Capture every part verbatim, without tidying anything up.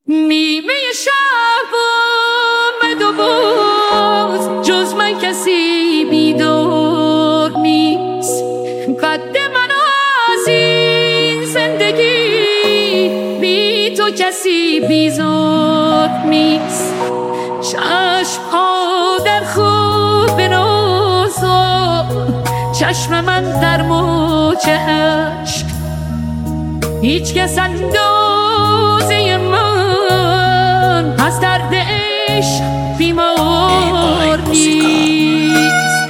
نیمه شب آمد و باز جز من کسی بیدار نیست. قد من از این زندگی بی تو کسی بیزار نیست. چشم ها در خواب بنازا، چشم من در موج عشق، هیچ کس اندازه من از درد عشق بیمار نیست.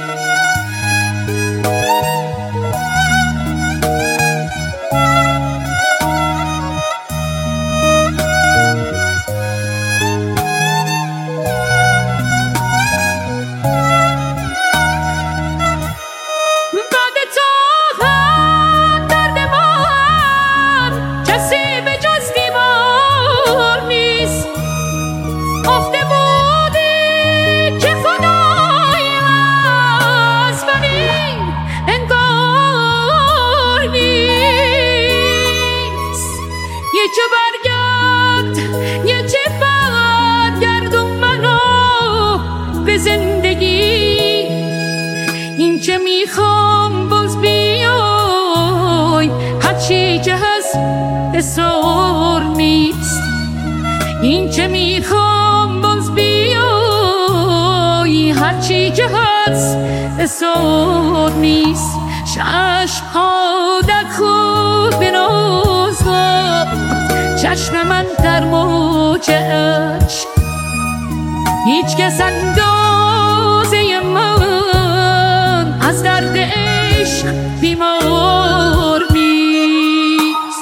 یکی برگرد یکی برگردون منو به زندگی. این که میخوام باز بیای، هرچی که هست اصرار نیست. این که میخوام باز بیای، هرچی که هست اصرار نیست. چشم ها در خواب بنازا، چشم من در موج عشق، هیچ کس اندازه من از درد عشق بیمار نیست.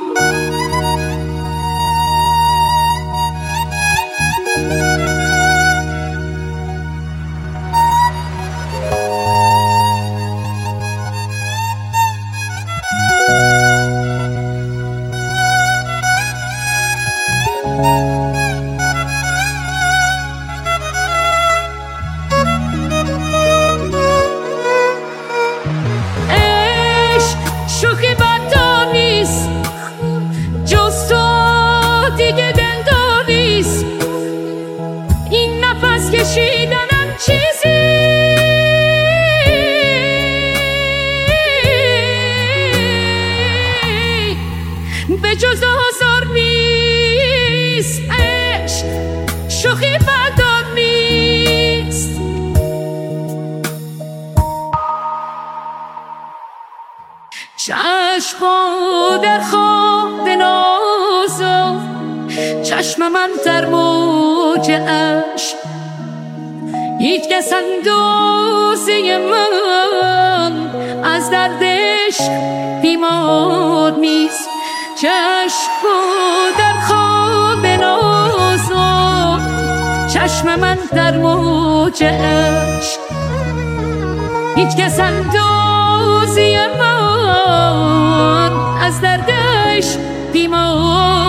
شوخی بدا نیست، جز تو دیگه دلدار نیست. این نفس کشیدنم چیزی به جز آزار نیست. عشق شوخی بدا نیست. چشم ها در خواب بنازا، چشم من در موج عشق، هیچ کس اندازه من از درد عشق بیمار نیست. چشم ها در خواب بنازا، چشم من در موج عشق، هیچ کس اندازه من از دردش بیمار